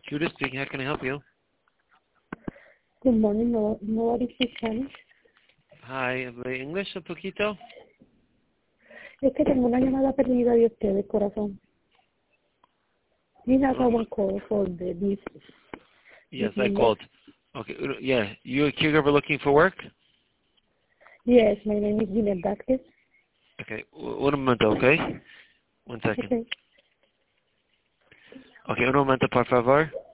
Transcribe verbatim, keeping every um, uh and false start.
Judas speaking. How can I help you? Good morning, no, nobody speaks Spanish. Hi, ¿habla English un poquito? Es que tengo una llamada perdida de ustedes, corazón. You have Um, one call for the this, yes, this I number. called. Okay, yeah. You a caregiver looking for work? Yes, my name is Ginette Vázquez. Okay, un momento, okay? One second. Okay. Okay, un momento, por favor.